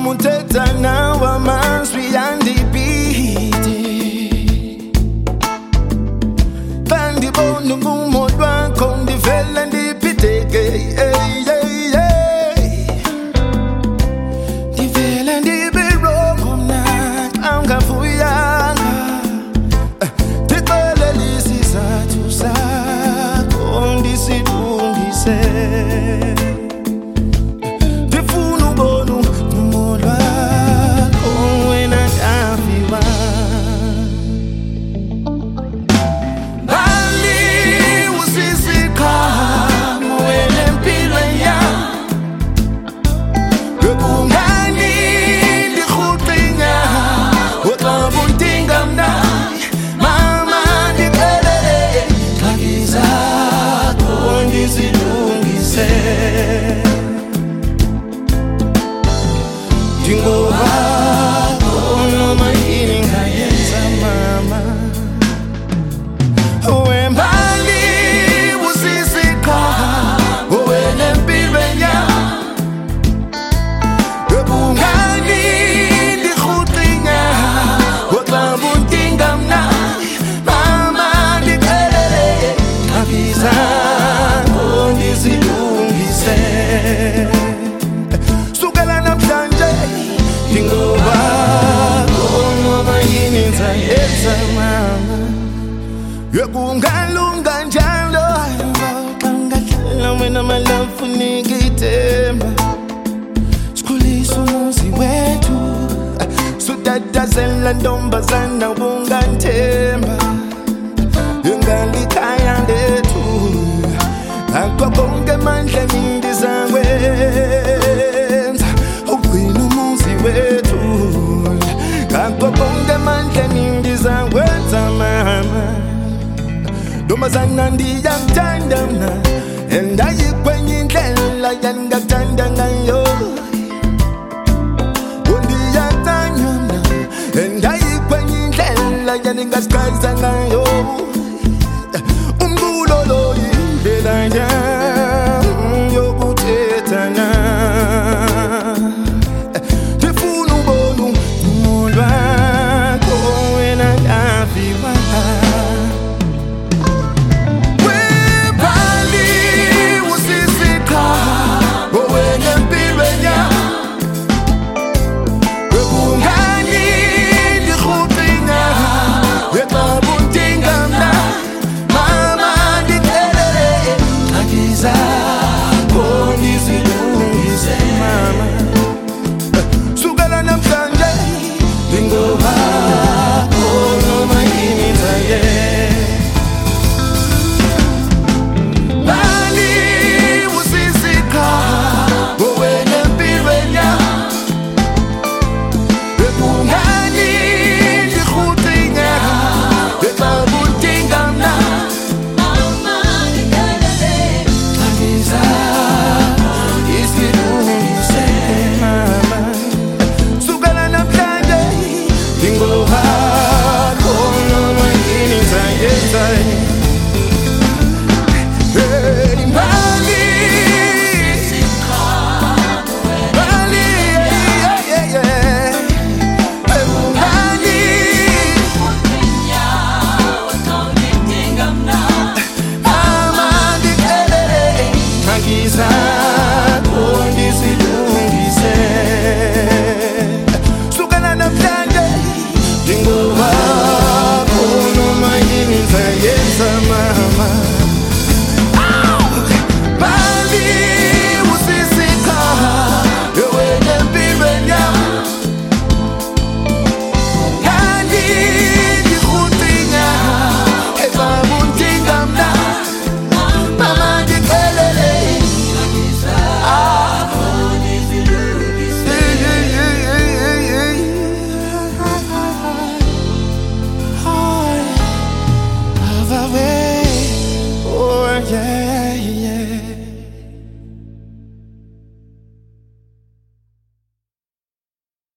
muthetha nawe amazwi andibhide. Xa ndibona ubumo lwakho ndivele ndibhideke. Ndivele ndibirongo mna xa ungavuyanga. Ndixelele isizathu sakho ndisilungise. Ndifuna ubona udumo lwakho wena ndaviwa. Bali usisiqhamo wena empilweni yam. Yobungani ndirhuqinya oxa buntinga mna. Mama ndixelele ngxaki zakho ndizilungise. Ndingowakho noma yini ngayenza mama. Wembali usisiqhamo wena empilweni yam. Yobungani ndirhuqinya oxa buntinga mna. Mama ndixelele ngxaki zakho ndizilungise. Sukela namhlanje ndingowakho noma yini ndizayenza mama. Yokungalunga njalo xa ungahlala wena malafu nikithemba. Sikhulisa umuzi wethu sutatazela ntombazana ungathemba. Ingalikhaya lethu akho konke emandleni ndizakwenza ugcina umuzi wethu. Akho konke emandleni ndizakwenza mama. Ntombazana ndiyakuthanda mna endayikwenye indlela yangakuthanda ngayo. Ndiyakuthanda mna endayikwenye indlela yaningasiqalisa ngayo. Umculo lo yindlela yam yokuthethana. Ndifuna ubona udumo lwakho wena ndaviwa. Wembali usisiqhamo wena empilweni yam. Yobungani ndirhuqinya oxa buntinga mna. Mama ndixelele ngxaki zakho ndizilungise mama. Sukela namhlanje ndingowakho noma yini ndizayenza. Bali usisiqhamo wena empilweni yam. Yobungani ndirhuqinya oxa buntinga mna. Mama ndixelele ngxaki zakho ndizilungise mama. Sukela namhlanje ndingowakho noma yini ndizayenza. Bali Bali Ebungani mama ndixelele ngxaki zakho